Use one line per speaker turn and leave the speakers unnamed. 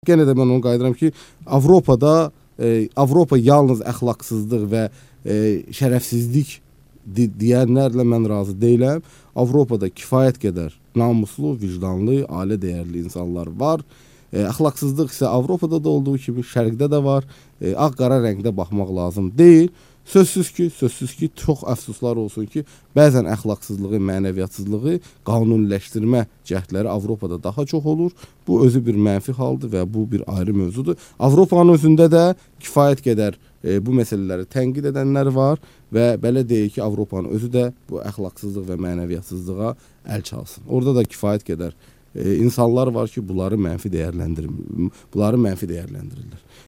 Gene də mən onu qayıdıram ki, Avropa yalnız əxlaqsızlıq və şərəfsizlik deyənlərlə mən razı deyiləm. Avropada kifayət qədər namuslu, vicdanlı, ailə dəyərli insanlar var. Əxlaqsızlıq isə Avropada da olduğu kimi şərqdə də var. Ağ-qara rəngdə baxmaq lazım deyil. Sözsüz ki, çox əfsuslar olsun ki, bəzən əxlaqsızlığı, mənəviyyatsızlığı qanuniləşdirmə cəhdləri Avropada daha çox olur. Bu özü bir mənfi haldır və bu bir ayrı mövzudur. Avropanın özündə də kifayət qədər bu məsələləri tənqid edənlər var və belə deyək ki, Avropanın özü də bu əxlaqsızlıq və mənəviyyatsızlığa əl çalsın. Orada da kifayət qədər insanlar var ki, bunları mənfi dəyərləndirirlər.